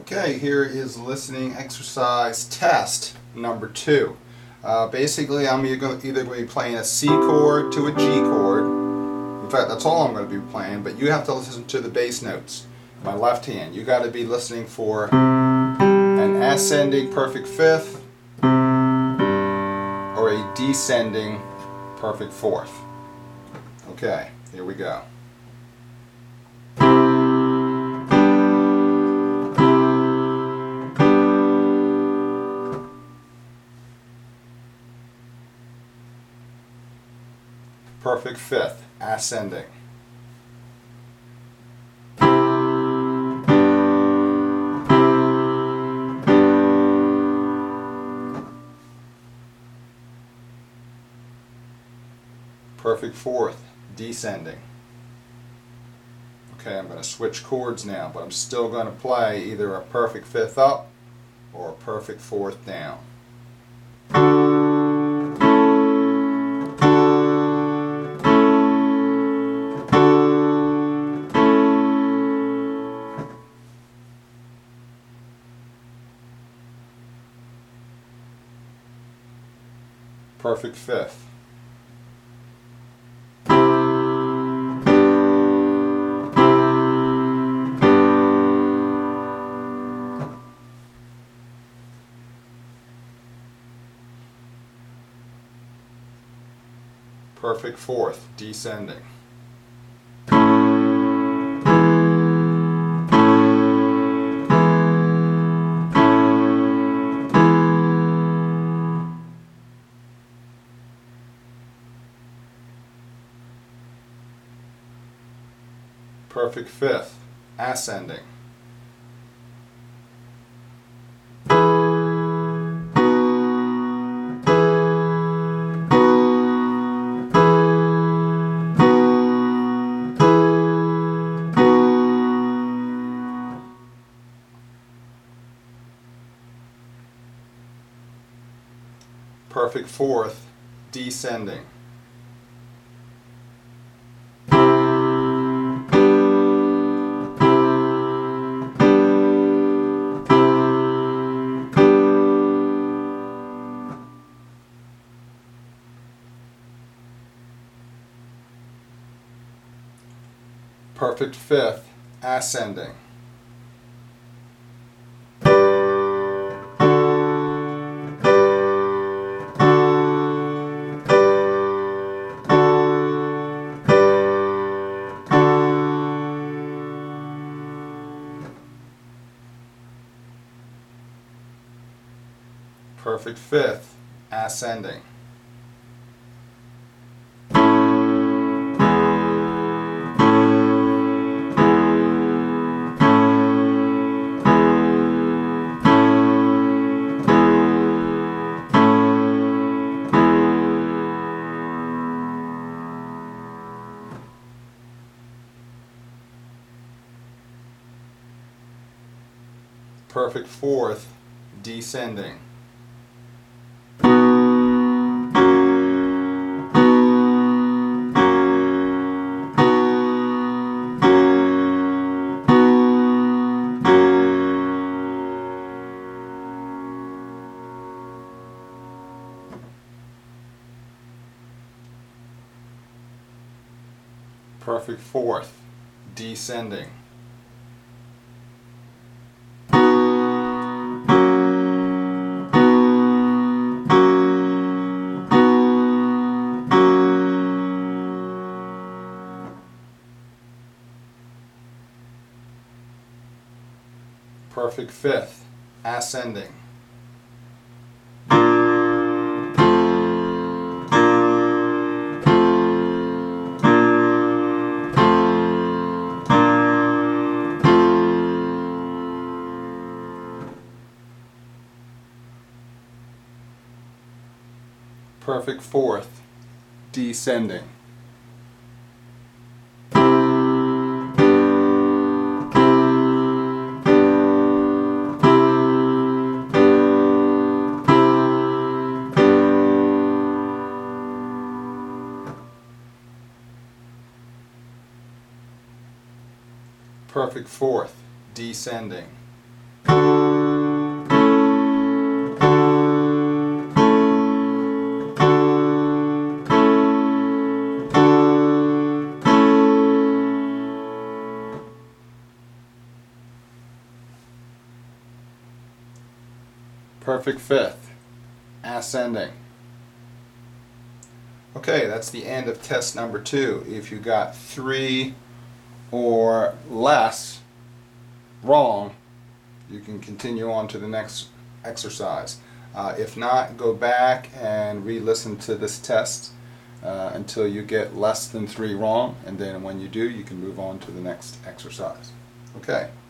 Okay, here is listening exercise test number 2. Basically, I'm either going to be playing a C chord to a G chord. In fact, that's all I'm going to be playing, but you have to listen to the bass notes. My left hand. You got to be listening for an ascending perfect fifth or a descending perfect fourth. Okay, here we go. Perfect fifth, ascending. Perfect fourth, descending. Okay, I'm going to switch chords now, but I'm still going to play either a perfect fifth up or a perfect fourth down. Perfect fifth. Perfect fourth, descending. Perfect fifth, ascending. Perfect fourth, descending. Perfect fifth, ascending. Perfect fifth, ascending. Perfect fourth, descending. Perfect fourth, descending. Perfect fifth, ascending. Perfect fourth, descending. Perfect fourth, descending. perfect fifth, ascending. Okay, that's the end of test number 2. If you got 3 or less wrong, you can continue on to the next exercise. If not, go back and re-listen to this test until you get less than 3 wrong, and then when you do, you can move on to the next exercise. Okay.